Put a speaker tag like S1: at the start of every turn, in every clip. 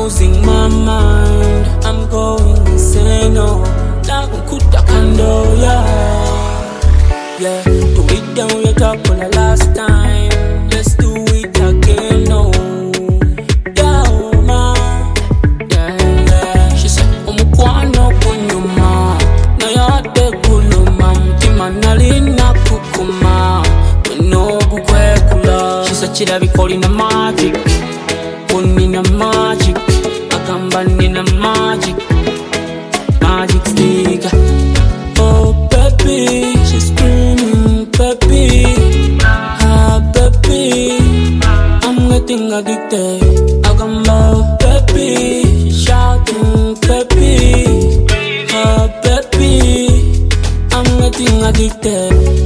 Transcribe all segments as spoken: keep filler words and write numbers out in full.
S1: losing my mind. I'm going insane, oh. Now I'm cool, I can do, yeah. Yeah, do it down your top for the last time. Let's do it again, no. Yeah, oh man. Yeah, yeah. She said, I'm kwano kunyuma. Na yate kuluma. Mtima nalina kukuma. Weno bukwe kula. She said, chida bikoli na magic. Kuni na magic. Akamba nina magic. Magic stick. Oh baby, she's screaming, baby. Ah baby, I'm getting addicted. I got more, baby. She's shouting, baby. Ah baby, I'm getting addicted.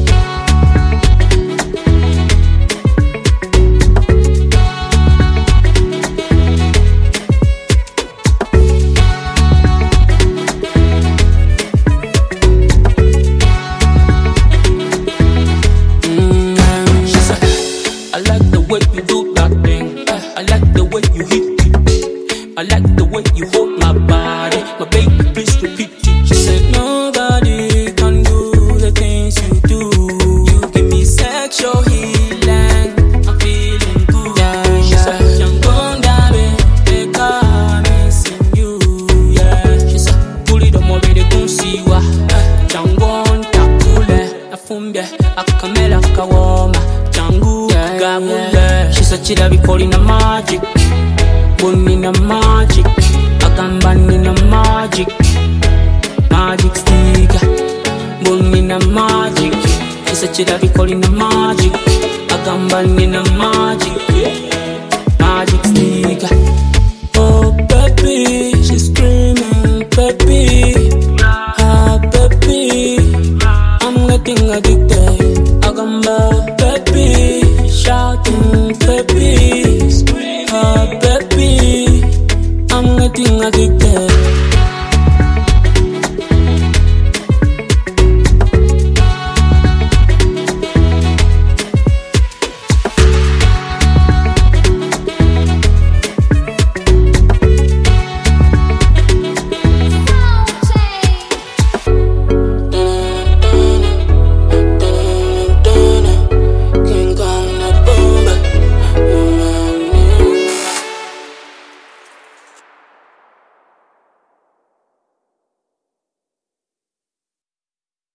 S1: I like the way you hold my body. My baby, please repeat it. She said, nobody can do the things you do. You give me sexual healing. I'm feeling good. Yeah, she yeah. said, I'm going down, they got me missing you. Yeah, she said, pull it on my baby, don't see what. Jangon, takule, afumbia, akamela, kawoma, jangu, gabule. She said, chida be calling a magic. Nina magic, Agamba nina magic, magic stick. Nina magic, she said she be calling a magic, Agamba nina magic, magic stick. Oh baby, she's screaming, baby. Ah baby, I'm getting addicted.